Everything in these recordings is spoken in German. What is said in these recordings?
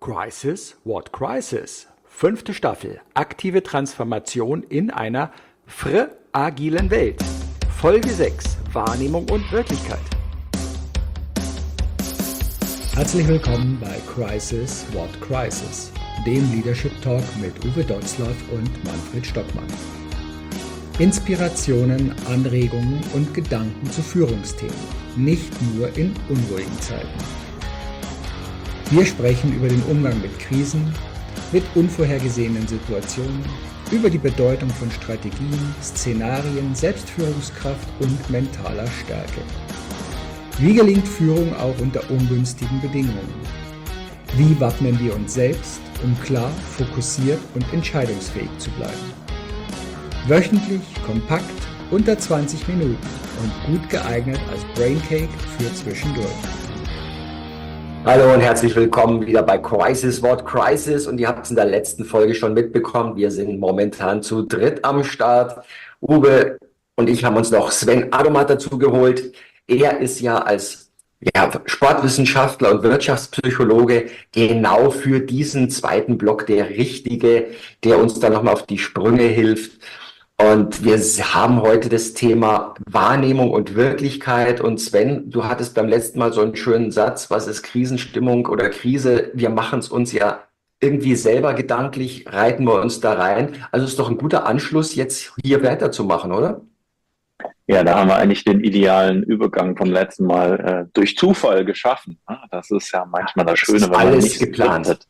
Crisis, What Crisis? 5. Staffel. Aktive Transformation in einer agilen Welt. Folge 6. Wahrnehmung und Wirklichkeit. Herzlich willkommen bei Crisis, What Crisis? Dem Leadership Talk mit Uwe Dotzlaff und Manfred Stockmann. Inspirationen, Anregungen und Gedanken zu Führungsthemen. Nicht nur in unruhigen Zeiten. Wir sprechen über den Umgang mit Krisen, mit unvorhergesehenen Situationen, über die Bedeutung von Strategien, Szenarien, Selbstführungskraft und mentaler Stärke. Wie gelingt Führung auch unter ungünstigen Bedingungen? Wie wappnen wir uns selbst, um klar, fokussiert und entscheidungsfähig zu bleiben? Wöchentlich, kompakt, unter 20 Minuten und gut geeignet als Braincake für zwischendurch. Hallo und herzlich willkommen wieder bei Crisis, What Crisis. Und ihr habt es in der letzten Folge schon mitbekommen. Wir sind momentan zu dritt am Start. Uwe und ich haben uns noch Sven Adomat dazu geholt. Er ist ja als Sportwissenschaftler und Wirtschaftspsychologe genau für diesen zweiten Block der Richtige, der uns dann nochmal auf die Sprünge hilft. Und wir haben heute das Thema Wahrnehmung und Wirklichkeit. Und Sven, du hattest beim letzten Mal so einen schönen Satz, was ist Krisenstimmung oder Krise? Wir machen es uns ja irgendwie selber gedanklich, reiten wir uns da rein. Also ist doch ein guter Anschluss, jetzt hier weiterzumachen, oder? Ja, da haben wir eigentlich den idealen Übergang vom letzten Mal durch Zufall geschaffen. Das ist ja manchmal das Schöne, wenn man alles nichts geplant hat.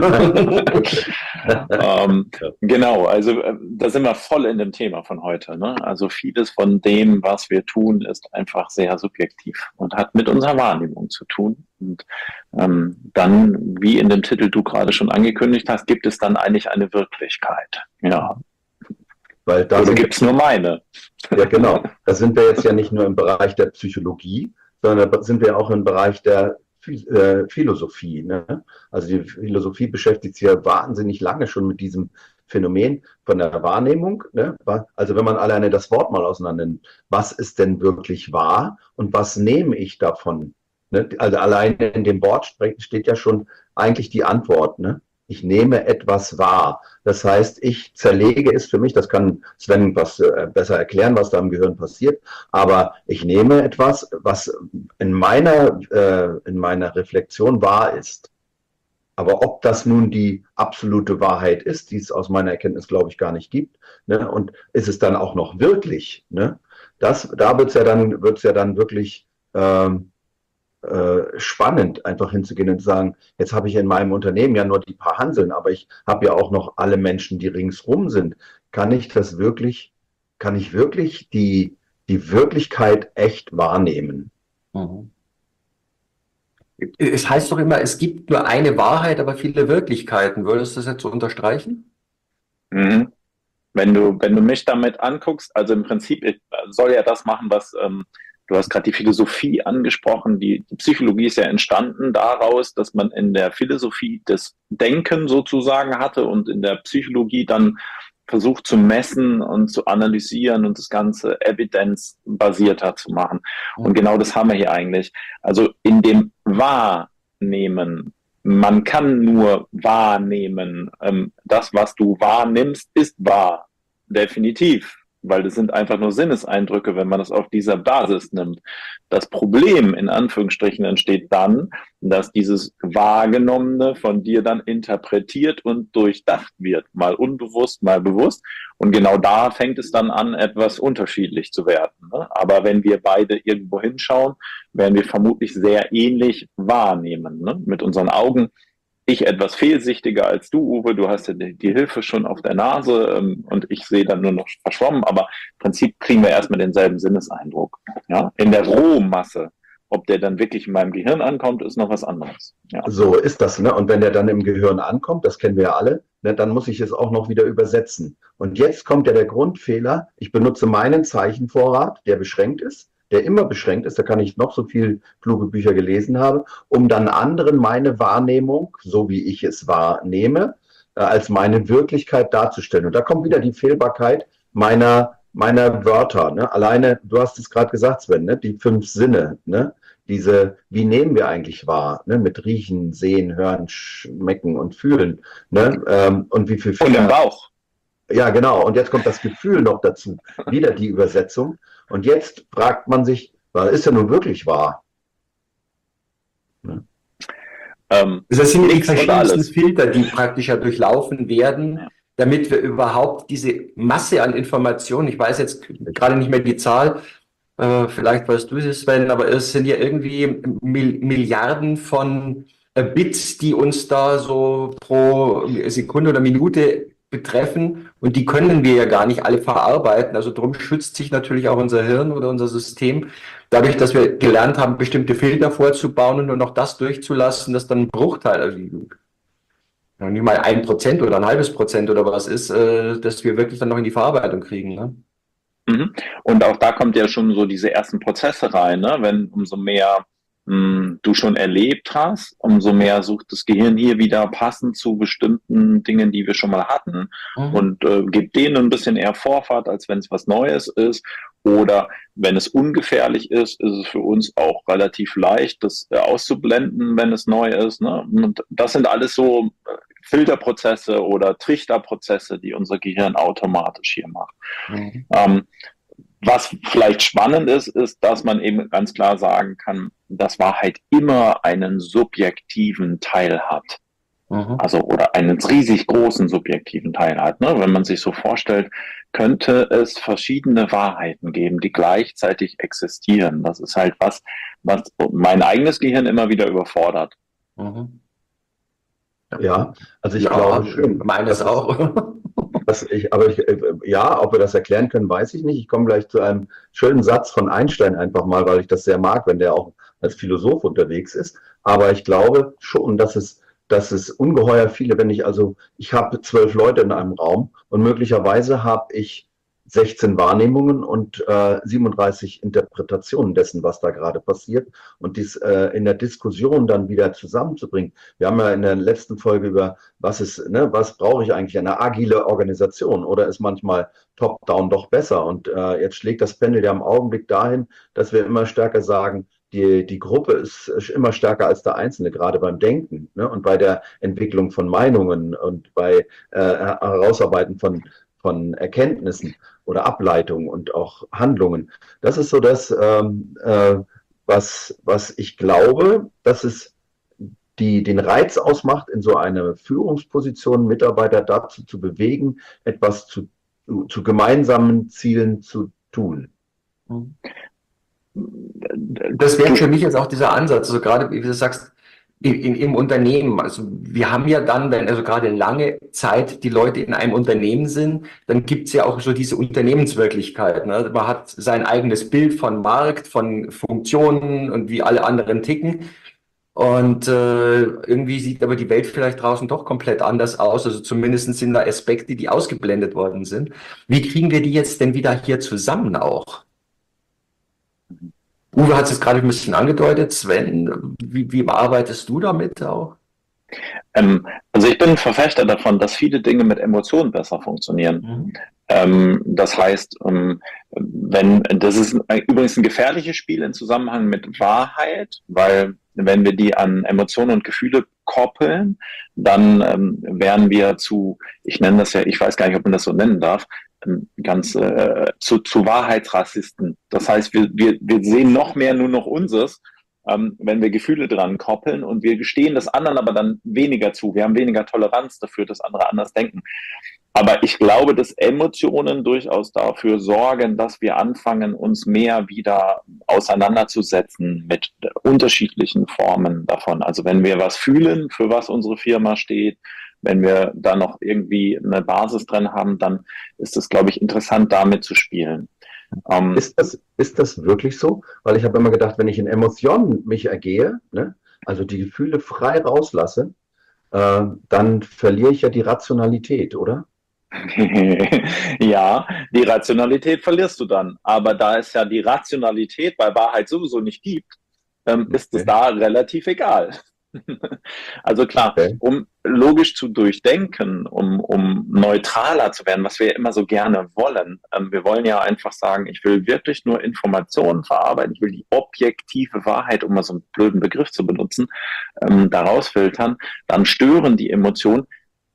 Genau, also da sind wir voll in dem Thema von heute. Ne? Also vieles von dem, was wir tun, ist einfach sehr subjektiv und hat mit unserer Wahrnehmung zu tun. Und dann, wie in dem Titel du gerade schon angekündigt hast, gibt es dann eigentlich eine Wirklichkeit. Ja. Weil da gibt es nur meine. Ja, genau. Da sind wir jetzt ja nicht nur im Bereich der Psychologie, sondern da sind wir auch im Bereich der Philosophie. Ne? Also die Philosophie beschäftigt sich ja wahnsinnig lange schon mit diesem Phänomen von der Wahrnehmung. Ne? Also wenn man alleine das Wort mal auseinander nimmt, was ist denn wirklich wahr und was nehme ich davon? Ne? Also alleine in dem Wort steht ja schon eigentlich die Antwort. Ne? Ich nehme etwas wahr. Das heißt, ich zerlege es für mich, das kann Sven was besser erklären, was da im Gehirn passiert, aber ich nehme etwas, was in meiner Reflexion wahr ist. Aber ob das nun die absolute Wahrheit ist, die es aus meiner Erkenntnis, glaube ich, gar nicht gibt, ne? Und ist es dann auch noch wirklich, ne? Da wird's ja dann wirklich spannend, einfach hinzugehen und zu sagen, jetzt habe ich in meinem Unternehmen ja nur die paar Hanseln, aber ich habe ja auch noch alle Menschen, die ringsrum sind. Kann ich wirklich die Wirklichkeit echt wahrnehmen? Mhm. Es heißt doch immer, es gibt nur eine Wahrheit, aber viele Wirklichkeiten. Würdest du das jetzt so unterstreichen? Mhm. Wenn du mich damit anguckst, also im Prinzip soll ja das machen, was du hast gerade die Philosophie angesprochen. Die Psychologie ist ja entstanden daraus, dass man in der Philosophie das Denken sozusagen hatte und in der Psychologie dann versucht zu messen und zu analysieren und das Ganze evidenzbasierter zu machen. Und genau das haben wir hier eigentlich. Also in dem Wahrnehmen. Man kann nur wahrnehmen. Das, was du wahrnimmst, ist wahr. Definitiv. Weil das sind einfach nur Sinneseindrücke, wenn man das auf dieser Basis nimmt. Das Problem, in Anführungsstrichen, entsteht dann, dass dieses Wahrgenommene von dir dann interpretiert und durchdacht wird. Mal unbewusst, mal bewusst. Und genau da fängt es dann an, etwas unterschiedlich zu werden. Ne? Aber wenn wir beide irgendwo hinschauen, werden wir vermutlich sehr ähnlich wahrnehmen. Ne? Mit unseren Augen. Ich etwas fehlsichtiger als du, Uwe, du hast ja die Hilfe schon auf der Nase und ich sehe dann nur noch verschwommen, aber im Prinzip kriegen wir erstmal denselben Sinneseindruck. Ja? In der Rohmasse, ob der dann wirklich in meinem Gehirn ankommt, ist noch was anderes. Ja. So ist das, ne? Und wenn der dann im Gehirn ankommt, das kennen wir ja alle, ne, dann muss ich es auch noch wieder übersetzen. Und jetzt kommt ja der Grundfehler, ich benutze meinen Zeichenvorrat, der beschränkt ist, der immer beschränkt ist, da kann ich noch so viel kluge Bücher gelesen haben, um dann anderen meine Wahrnehmung, so wie ich es wahrnehme, als meine Wirklichkeit darzustellen. Und da kommt wieder die Fehlbarkeit meiner Wörter. Ne? Alleine, du hast es gerade gesagt, Sven, ne? Die 5 Sinne, ne? wie nehmen wir eigentlich wahr, ne? Mit Riechen, Sehen, Hören, Schmecken und Fühlen, ne? Und wie viel Und im Bauch. Ja, genau. Und jetzt kommt das Gefühl noch dazu. Wieder die Übersetzung. Und jetzt fragt man sich, was ist denn nun wirklich wahr? Ne? Das sind die Nichts und verschiedensten alles. Filter, die praktisch ja durchlaufen werden, damit wir überhaupt diese Masse an Informationen, ich weiß jetzt gerade nicht mehr die Zahl, vielleicht weißt du es, Sven, aber es sind ja irgendwie Milliarden von Bits, die uns da so pro Sekunde oder Minute betreffen, und die können wir ja gar nicht alle verarbeiten. Also darum schützt sich natürlich auch unser Hirn oder unser System, dadurch, dass wir gelernt haben, bestimmte Filter vorzubauen und nur noch das durchzulassen, das dann ein Bruchteil, also ja, nicht mal 1% oder ein halbes Prozent oder was ist, dass wir wirklich dann noch in die Verarbeitung kriegen. Ne? Mhm. Und auch da kommt ja schon so diese ersten Prozesse rein, ne? Wenn umso mehr du schon erlebt hast, umso mehr sucht das Gehirn hier wieder passend zu bestimmten Dingen, die wir schon mal hatten, und gibt denen ein bisschen eher Vorfahrt, als wenn es was Neues ist. Oder wenn es ungefährlich ist, ist es für uns auch relativ leicht, das auszublenden, wenn es neu ist. Ne? Und das sind alles so Filterprozesse oder Trichterprozesse, die unser Gehirn automatisch hier macht. Was vielleicht spannend ist, ist, dass man eben ganz klar sagen kann, dass Wahrheit immer einen subjektiven Teil hat. Also, oder einen riesig großen subjektiven Teil hat. Ne? Wenn man sich so vorstellt, könnte es verschiedene Wahrheiten geben, die gleichzeitig existieren. Das ist halt was mein eigenes Gehirn immer wieder überfordert. Ja, also ich glaube schon. Meines auch. Ja, ob wir das erklären können, weiß ich nicht. Ich komme gleich zu einem schönen Satz von Einstein einfach mal, weil ich das sehr mag, wenn der auch als Philosoph unterwegs ist. Aber ich glaube schon, dass es ungeheuer viele, ich habe 12 Leute in einem Raum und möglicherweise habe ich 16 Wahrnehmungen und 37 Interpretationen dessen, was da gerade passiert, und dies in der Diskussion dann wieder zusammenzubringen. Wir haben ja in der letzten Folge über was brauche ich eigentlich, eine agile Organisation, oder ist manchmal Top-Down doch besser? Und jetzt schlägt das Pendel ja im Augenblick dahin, dass wir immer stärker sagen, die Gruppe ist immer stärker als der Einzelne, gerade beim Denken, ne? Und bei der Entwicklung von Meinungen und bei Herausarbeiten von Erkenntnissen oder Ableitungen und auch Handlungen. Das ist so das, was ich glaube, dass es den Reiz ausmacht, in so einer Führungsposition Mitarbeiter dazu zu bewegen, etwas zu gemeinsamen Zielen zu tun. Das wäre für mich jetzt auch dieser Ansatz, also gerade wie du sagst, im Unternehmen. Also wir haben ja dann, wenn also gerade lange Zeit die Leute in einem Unternehmen sind, dann gibt's ja auch so diese Unternehmenswirklichkeit. Ne? Man hat sein eigenes Bild von Markt, von Funktionen und wie alle anderen ticken. Und irgendwie sieht aber die Welt vielleicht draußen doch komplett anders aus. Also zumindest sind da Aspekte, die ausgeblendet worden sind. Wie kriegen wir die jetzt denn wieder hier zusammen auch? Uwe hat es jetzt gerade ein bisschen angedeutet. Sven, wie arbeitest du damit auch? Also ich bin ein Verfechter davon, dass viele Dinge mit Emotionen besser funktionieren. Das heißt, das ist übrigens ein gefährliches Spiel im Zusammenhang mit Wahrheit, weil wenn wir die an Emotionen und Gefühle koppeln, dann werden wir ich nenne das ja, ich weiß gar nicht, ob man das so nennen darf, zu Wahrheitsrassisten. Das heißt, wir sehen noch mehr nur noch unseres, wenn wir Gefühle dran koppeln, und wir gestehen das anderen aber dann weniger zu. Wir haben weniger Toleranz dafür, dass andere anders denken. Aber ich glaube, dass Emotionen durchaus dafür sorgen, dass wir anfangen, uns mehr wieder auseinanderzusetzen mit unterschiedlichen Formen davon. Also wenn wir was fühlen, für was unsere Firma steht, wenn wir da noch irgendwie eine Basis drin haben, dann ist es, glaube ich, interessant, damit zu spielen. Ist das wirklich so? Weil ich habe immer gedacht, wenn ich in Emotionen mich ergehe, ne, also die Gefühle frei rauslasse, dann verliere ich ja die Rationalität, oder? Ja, die Rationalität verlierst du dann. Aber da es ja die Rationalität bei Wahrheit sowieso nicht gibt, ist es da relativ egal. Also klar, Okay. um logisch zu durchdenken, um neutraler zu werden, was wir ja immer so gerne wollen. Wir wollen ja einfach sagen, ich will wirklich nur Informationen verarbeiten, ich will die objektive Wahrheit, um mal so einen blöden Begriff zu benutzen, daraus filtern, dann stören die Emotionen.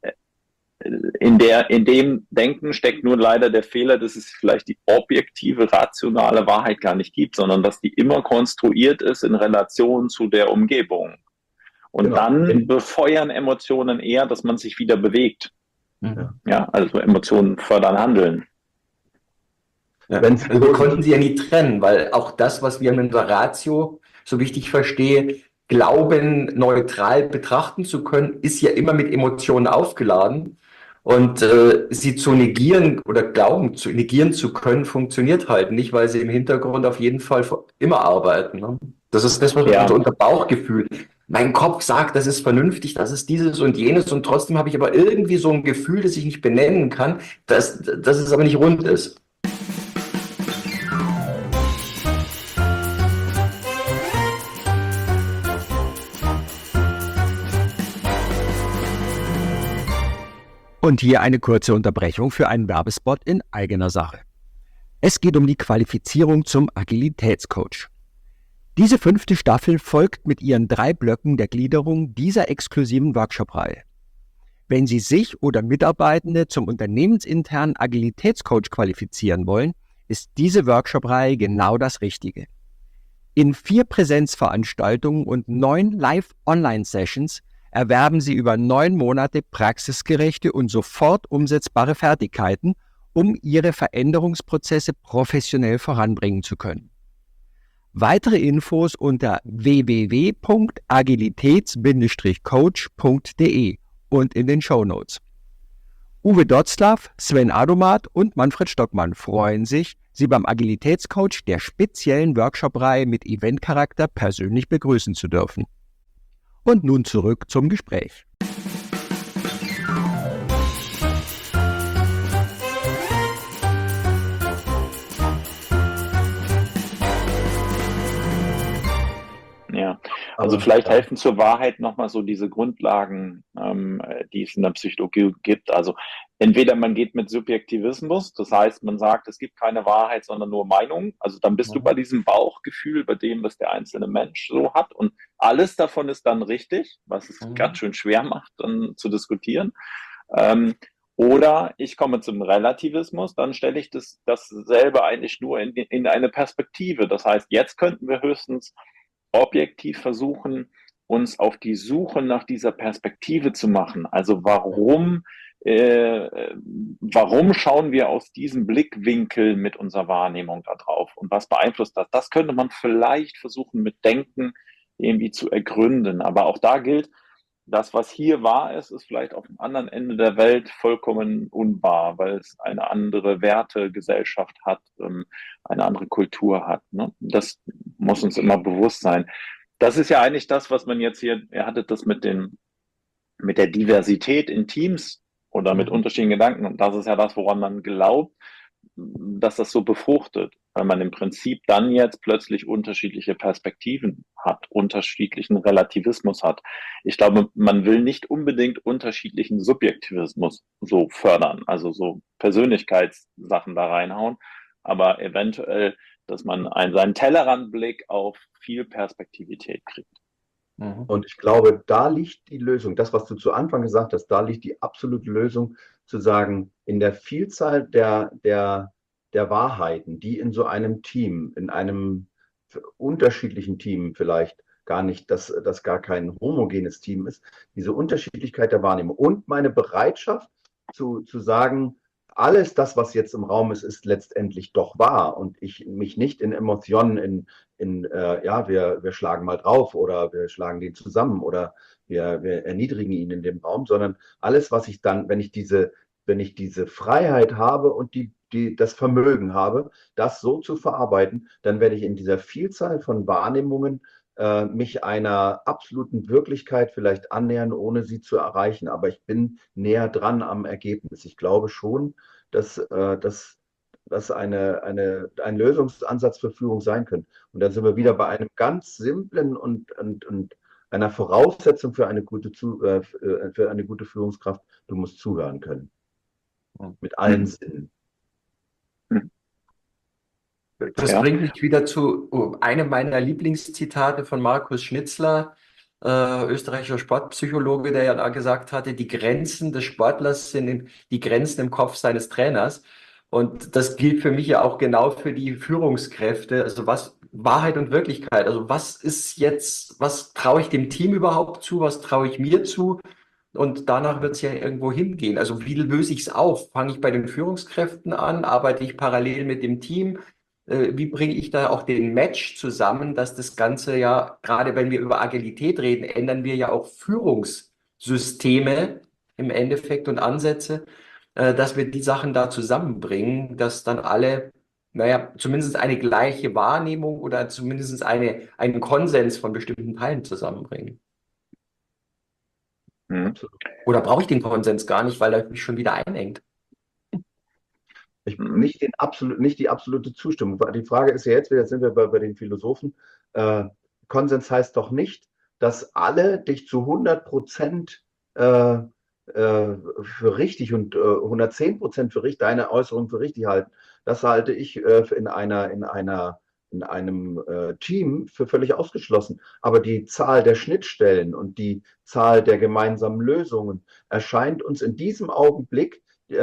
In dem Denken steckt nur leider der Fehler, dass es vielleicht die objektive, rationale Wahrheit gar nicht gibt, sondern dass die immer konstruiert ist in Relation zu der Umgebung. Und Genau. dann befeuern Emotionen eher, dass man sich wieder bewegt. Mhm. Ja, also Emotionen fördern Handeln. Ja. Wenn's- Also wir konnten sie ja nie trennen, weil auch das, was wir mit der Ratio, so wichtig verstehe, glauben, neutral betrachten zu können, ist ja immer mit Emotionen aufgeladen. Und sie zu negieren oder glauben zu negieren zu können, funktioniert halt nicht, weil sie im Hintergrund auf jeden Fall immer arbeiten. Ne? Das ist das, was Ja. unser Bauchgefühl. Mein Kopf sagt, das ist vernünftig, das ist dieses und jenes, und trotzdem habe ich aber irgendwie so ein Gefühl, das ich nicht benennen kann, dass es aber nicht rund ist. Und hier eine kurze Unterbrechung für einen Werbespot in eigener Sache. Es geht um die Qualifizierung zum Agilitätscoach. Diese 5. Staffel folgt mit ihren 3 Blöcken der Gliederung dieser exklusiven Workshop-Reihe. Wenn Sie sich oder Mitarbeitende zum unternehmensinternen Agilitätscoach qualifizieren wollen, ist diese Workshop-Reihe genau das Richtige. In 4 Präsenzveranstaltungen und 9 Live-Online-Sessions erwerben Sie über 9 Monate praxisgerechte und sofort umsetzbare Fertigkeiten, um Ihre Veränderungsprozesse professionell voranbringen zu können. Weitere Infos unter www.agilitäts-coach.de und in den Shownotes. Uwe Dotzlaff, Sven Adomat und Manfred Stockmann freuen sich, Sie beim Agilitätscoach der speziellen Workshop-Reihe mit Eventcharakter persönlich begrüßen zu dürfen. Und nun zurück zum Gespräch. Ja, also Aber- vielleicht helfen zur Wahrheit nochmal so diese Grundlagen, die es in der Psychologie gibt. Also entweder man geht mit Subjektivismus, das heißt, man sagt, es gibt keine Wahrheit, sondern nur Meinung. Also dann bist du bei diesem Bauchgefühl, bei dem, was der einzelne Mensch so hat. Und alles davon ist dann richtig, was es ganz schön schwer macht, dann zu diskutieren. Oder ich komme zum Relativismus, dann stelle ich dasselbe eigentlich nur in eine Perspektive. Das heißt, jetzt könnten wir höchstens objektiv versuchen, uns auf die Suche nach dieser Perspektive zu machen. Also warum schauen wir aus diesem Blickwinkel mit unserer Wahrnehmung da drauf? Und was beeinflusst das? Das könnte man vielleicht versuchen mit Denken irgendwie zu ergründen. Aber auch da gilt, das, was hier wahr ist, ist vielleicht auf dem anderen Ende der Welt vollkommen unwahr, weil es eine andere Wertegesellschaft hat, eine andere Kultur hat. Ne? Das muss uns immer bewusst sein. Das ist ja eigentlich das, was man jetzt hier, ihr hattet das mit der Diversität in Teams oder mit unterschiedlichen Gedanken. Und das ist ja das, woran man glaubt, dass das so befruchtet, weil man im Prinzip dann jetzt plötzlich unterschiedliche Perspektiven hat, unterschiedlichen Relativismus hat. Ich glaube, man will nicht unbedingt unterschiedlichen Subjektivismus so fördern, also so Persönlichkeitssachen da reinhauen, aber eventuell, dass man seinen Tellerrandblick auf viel Perspektivität kriegt. Und ich glaube, da liegt die Lösung. Das, was du zu Anfang gesagt hast, da liegt die absolute Lösung, zu sagen, in der Vielzahl der Wahrheiten, die in so einem Team, in einem unterschiedlichen Team vielleicht gar nicht, dass das gar kein homogenes Team ist, diese Unterschiedlichkeit der Wahrnehmung und meine Bereitschaft zu sagen, alles das, was jetzt im Raum ist, ist letztendlich doch wahr und ich mich nicht in Emotionen, wir schlagen mal drauf oder wir schlagen den zusammen oder wir erniedrigen ihn in dem Raum, sondern alles, was ich dann, wenn ich diese Freiheit habe und das Vermögen habe, das so zu verarbeiten, dann werde ich in dieser Vielzahl von Wahrnehmungen mich einer absoluten Wirklichkeit vielleicht annähern, ohne sie zu erreichen. Aber ich bin näher dran am Ergebnis. Ich glaube schon, dass das ein Lösungsansatz für Führung sein könnte. Und dann sind wir wieder bei einem ganz simplen und einer Voraussetzung für eine für eine gute Führungskraft, du musst zuhören können. Mit allen Sinnen. Das bringt mich wieder zu einem meiner Lieblingszitate von Markus Schnitzler, österreichischer Sportpsychologe, der ja da gesagt hatte, die Grenzen des Sportlers sind die Grenzen im Kopf seines Trainers. Und das gilt für mich ja auch genau für die Führungskräfte. Also was Wahrheit und Wirklichkeit. Also was ist jetzt, was traue ich dem Team überhaupt zu? Was traue ich mir zu? Und danach wird es ja irgendwo hingehen. Also wie löse ich es auf? Fange ich bei den Führungskräften an? Arbeite ich parallel mit dem Team? Wie bringe ich da auch den Match zusammen, dass das Ganze ja, gerade wenn wir über Agilität reden, ändern wir ja auch Führungssysteme im Endeffekt und Ansätze, dass wir die Sachen da zusammenbringen, dass dann alle, naja, zumindest eine gleiche Wahrnehmung oder zumindest einen Konsens von bestimmten Teilen zusammenbringen. Oder brauche ich den Konsens gar nicht, weil er mich schon wieder einengt? Nicht die absolute Zustimmung. Die Frage ist ja jetzt sind wir bei den Philosophen. Konsens heißt doch nicht, dass alle dich zu 100% für richtig und 110% für richtig, deine Äußerung für richtig halten. Das halte ich in einem Team für völlig ausgeschlossen. Aber die Zahl der Schnittstellen und die Zahl der gemeinsamen Lösungen erscheint uns in diesem Augenblick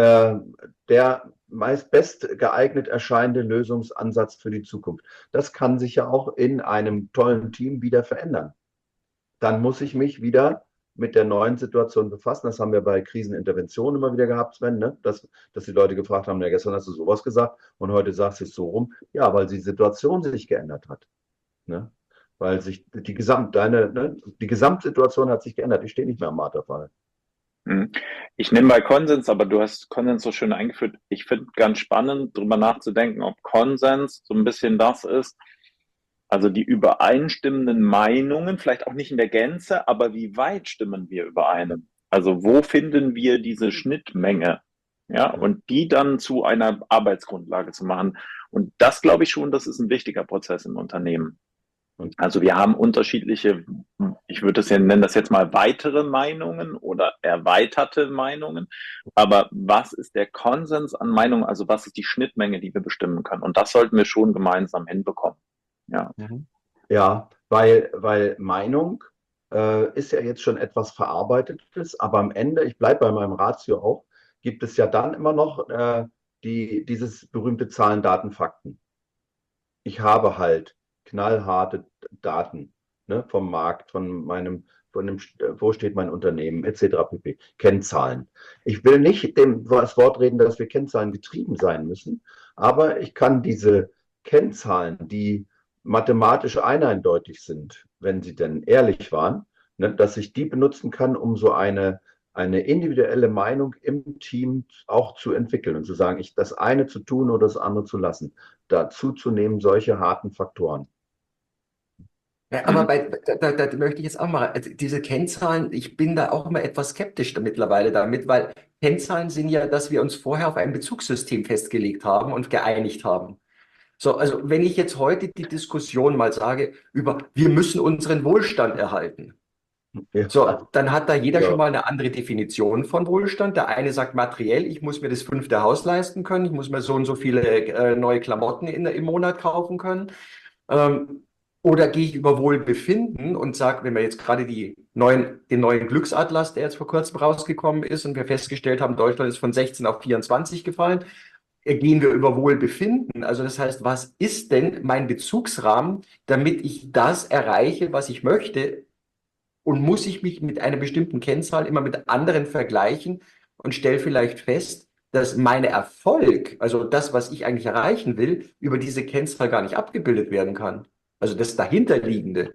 der meist best geeignet erscheinende Lösungsansatz für die Zukunft. Das kann sich ja auch in einem tollen Team wieder verändern. Dann muss ich mich wieder mit der neuen Situation befassen. Das haben wir bei Kriseninterventionen immer wieder gehabt, Sven, ne? Dass die Leute gefragt haben, ja, gestern hast du sowas gesagt und heute sagst du es so rum. Ja, weil die Situation sich geändert hat. Ne? Weil sich die Gesamtsituation hat sich geändert. Ich stehe nicht mehr am Marterpfahl. Ich nehme bei Konsens, aber du hast Konsens so schön eingeführt. Ich finde ganz spannend, darüber nachzudenken, ob Konsens so ein bisschen das ist, also die übereinstimmenden Meinungen, vielleicht auch nicht in der Gänze, aber wie weit stimmen wir überein? Also wo finden wir diese Schnittmenge? Ja, und die dann zu einer Arbeitsgrundlage zu machen. Und das glaube ich schon, das ist ein wichtiger Prozess im Unternehmen. Also wir haben unterschiedliche, ich würde es ja nennen, das jetzt mal weitere Meinungen oder erweiterte Meinungen. Aber was ist der Konsens an Meinungen? Also was ist die Schnittmenge, die wir bestimmen können? Und das sollten wir schon gemeinsam hinbekommen. Ja, ja, weil Meinung ist ja jetzt schon etwas Verarbeitetes, aber am Ende, ich bleibe bei meinem Ratio auch, gibt es ja dann immer noch dieses berühmte Zahlen, Daten, Fakten. Ich habe halt knallharte Daten, ne, vom Markt, wo steht mein Unternehmen, etc. pp. Kennzahlen. Ich will nicht das Wort reden, dass wir Kennzahlen getrieben sein müssen, aber ich kann diese Kennzahlen, die mathematisch eindeutig sind, wenn sie denn ehrlich waren, ne, dass ich die benutzen kann, um so eine individuelle Meinung im Team auch zu entwickeln und zu sagen, das eine zu tun oder das andere zu lassen. Dazu zu nehmen solche harten Faktoren. Ja, aber da möchte ich jetzt auch mal, also diese Kennzahlen, ich bin da auch immer etwas skeptisch mittlerweile damit, weil Kennzahlen sind ja, dass wir uns vorher auf ein Bezugssystem festgelegt haben und geeinigt haben. So, also wenn ich jetzt heute die Diskussion mal sage über, wir müssen unseren Wohlstand erhalten. Ja. So, dann hat da jeder Ja. schon mal eine andere Definition von Wohlstand. Der eine sagt materiell, ich muss mir das 5. Haus leisten können, ich muss mir so und so viele neue Klamotten im Monat kaufen können. Oder gehe ich über Wohlbefinden und sage, wenn wir jetzt gerade den neuen Glücksatlas, der jetzt vor kurzem rausgekommen ist und wir festgestellt haben, Deutschland ist von 16 auf 24 gefallen, gehen wir über Wohlbefinden. Also das heißt, was ist denn mein Bezugsrahmen, damit ich das erreiche, was ich möchte? Und muss ich mich mit einer bestimmten Kennzahl immer mit anderen vergleichen und stelle vielleicht fest, dass mein Erfolg, also das, was ich eigentlich erreichen will, über diese Kennzahl gar nicht abgebildet werden kann. Also das dahinterliegende.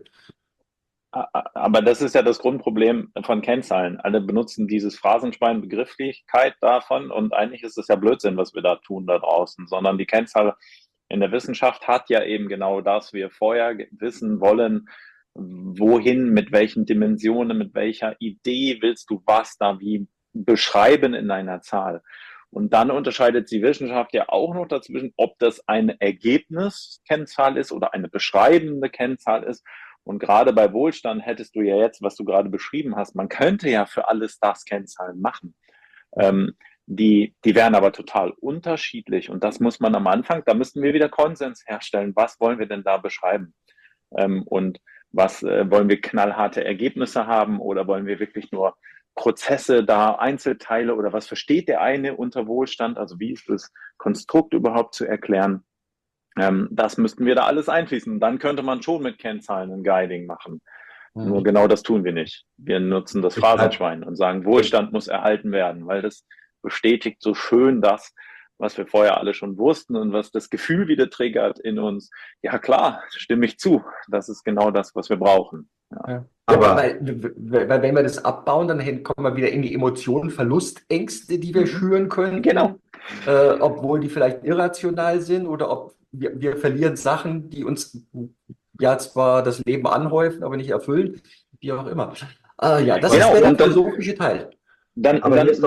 aber das ist ja das Grundproblem von Kennzahlen. Alle benutzen dieses Phrasenschwein Begrifflichkeit davon und eigentlich ist es ja Blödsinn, was wir da tun da draußen, sondern die Kennzahl in der Wissenschaft hat ja eben genau das, wir vorher wissen wollen, wohin, mit welchen Dimensionen, mit welcher Idee willst du was da wie beschreiben in einer Zahl. Und dann unterscheidet die Wissenschaft ja auch noch dazwischen, ob das eine Ergebniskennzahl ist oder eine beschreibende Kennzahl ist. Und gerade bei Wohlstand hättest du ja jetzt, was du gerade beschrieben hast, man könnte ja für alle Stars Kennzahlen machen. Die wären aber total unterschiedlich. Und das muss man am Anfang, da müssten wir wieder Konsens herstellen. Was wollen wir denn da beschreiben? Und was wollen wir knallharte Ergebnisse haben oder wollen wir wirklich nur Prozesse da, Einzelteile oder was versteht der eine unter Wohlstand? Also wie ist das Konstrukt überhaupt zu erklären? Das müssten wir da alles einfließen. Dann könnte man schon mit Kennzahlen ein Guiding machen. Nur genau das tun wir nicht. Wir nutzen das Phrasenschwein und sagen, Wohlstand muss erhalten werden, weil das bestätigt so schön das, was wir vorher alle schon wussten und was das Gefühl wieder triggert in uns. Ja klar, stimme ich zu. Das ist genau das, was wir brauchen. Ja. Aber weil wenn wir das abbauen, dann kommen wir wieder in die Emotionen, Verlustängste, die wir schüren können. Genau. Obwohl die vielleicht irrational sind oder ob wir verlieren Sachen, die uns ja zwar das Leben anhäufen, aber nicht erfüllen, wie auch immer. Ja, das ist der philosophische Teil. Dann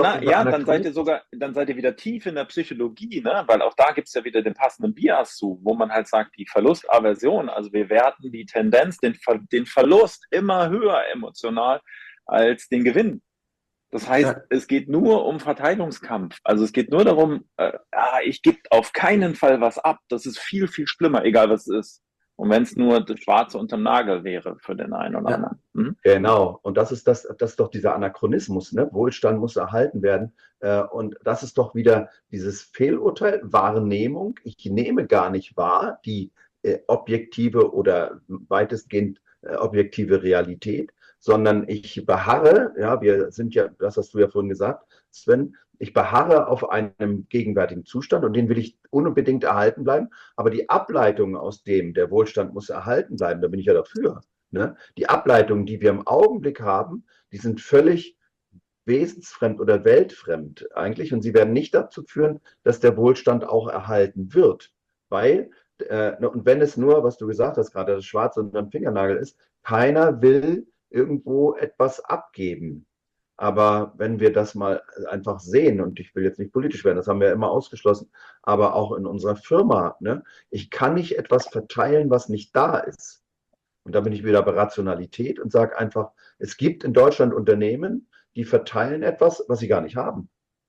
seid ihr wieder tief in der Psychologie, ne? Weil auch da gibt es ja wieder den passenden Bias zu, wo man halt sagt, die Verlustaversion, also wir werten die Tendenz, den Verlust immer höher emotional als den Gewinn. Das heißt, es geht nur um Verteilungskampf. Also es geht nur darum, ich gebe auf keinen Fall was ab. Das ist viel, viel schlimmer, egal was es ist. Und wenn es nur das Schwarze unterm Nagel wäre für den einen oder anderen. Mhm. Genau. Und das ist doch dieser Anachronismus, ne? Wohlstand muss erhalten werden. Und das ist doch wieder dieses Fehlurteil, Wahrnehmung. Ich nehme gar nicht wahr die objektive oder weitestgehend objektive Realität, sondern ich beharre, ja, das hast du ja vorhin gesagt, Sven, ich beharre auf einem gegenwärtigen Zustand und den will ich unbedingt erhalten bleiben. Aber die Ableitung aus dem, der Wohlstand muss erhalten bleiben, da bin ich ja dafür. Ne? Die Ableitungen, die wir im Augenblick haben, die sind völlig wesensfremd oder weltfremd eigentlich und sie werden nicht dazu führen, dass der Wohlstand auch erhalten wird. Weil, und wenn es nur, was du gesagt hast, gerade das Schwarze unter dem Fingernagel ist, keiner will irgendwo etwas abgeben. Aber wenn wir das mal einfach sehen, und ich will jetzt nicht politisch werden, das haben wir immer ausgeschlossen, aber auch in unserer Firma, ne, ich kann nicht etwas verteilen, was nicht da ist. Und da bin ich wieder bei Rationalität und sage einfach, es gibt in Deutschland Unternehmen, die verteilen etwas, was sie gar nicht haben.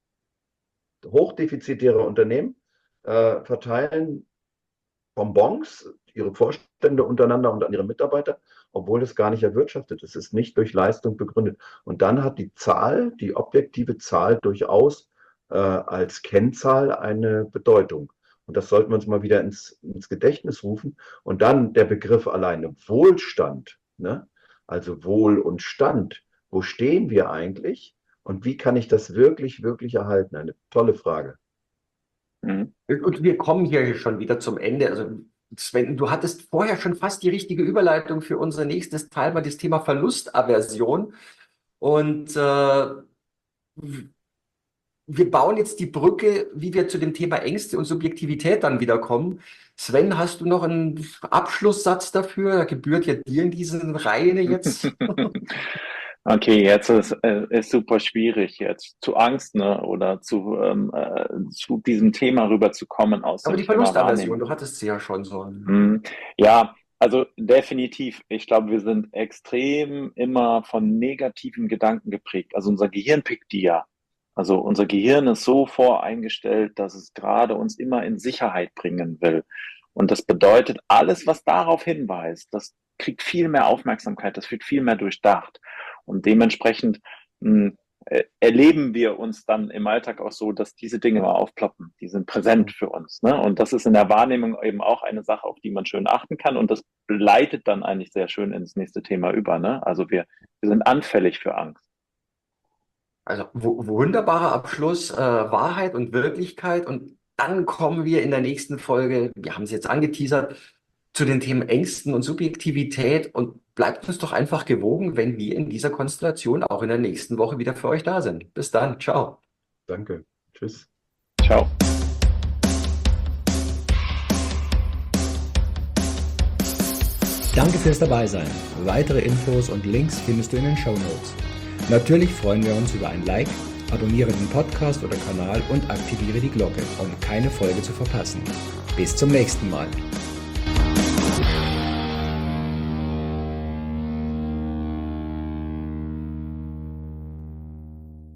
Hochdefizitäre Unternehmen verteilen Bonbons, ihre Vorstände untereinander und an ihre Mitarbeiter, obwohl das gar nicht erwirtschaftet ist. Es ist nicht durch Leistung begründet. Und dann hat die Zahl, die objektive Zahl durchaus als Kennzahl eine Bedeutung. Und das sollten wir uns mal wieder ins Gedächtnis rufen. Und dann der Begriff alleine Wohlstand, ne? Also Wohl und Stand. Wo stehen wir eigentlich? Und wie kann ich das wirklich, wirklich erhalten? Eine tolle Frage. Und wir kommen hier schon wieder zum Ende. Also Sven, du hattest vorher schon fast die richtige Überleitung für unser nächstes Teil, mal das Thema Verlustaversion. Und wir bauen jetzt die Brücke, wie wir zu dem Thema Ängste und Subjektivität dann wieder kommen. Sven, hast du noch einen Abschlusssatz dafür? Da gebührt ja dir in diesen Reihen jetzt. Okay, jetzt ist super schwierig, jetzt zu Angst, ne, oder zu diesem Thema rüberzukommen aus Aber dem die Thema Verlustaversion, Wahrnehmung. du hattest sie ja schon so. Ja, also definitiv. Ich glaube, wir sind extrem immer von negativen Gedanken geprägt. Also unser Gehirn pickt die ja. Also unser Gehirn ist so voreingestellt, dass es gerade uns immer in Sicherheit bringen will. Und das bedeutet, alles, was darauf hinweist, das kriegt viel mehr Aufmerksamkeit, das wird viel mehr durchdacht. Und dementsprechend erleben wir uns dann im Alltag auch so, dass diese Dinge mal aufploppen. Die sind präsent für uns. Ne? Und das ist in der Wahrnehmung eben auch eine Sache, auf die man schön achten kann. Und das leitet dann eigentlich sehr schön ins nächste Thema über. Ne? Also wir sind anfällig für Angst. Also wunderbarer Abschluss, Wahrheit und Wirklichkeit. Und dann kommen wir in der nächsten Folge, wir haben es jetzt angeteasert, zu den Themen Ängsten und Subjektivität. Und bleibt uns doch einfach gewogen, wenn wir in dieser Konstellation auch in der nächsten Woche wieder für euch da sind. Bis dann. Ciao. Danke. Tschüss. Ciao. Danke fürs Dabeisein. Weitere Infos und Links findest du in den Shownotes. Natürlich freuen wir uns über ein Like, abonniere den Podcast oder Kanal und aktiviere die Glocke, um keine Folge zu verpassen. Bis zum nächsten Mal.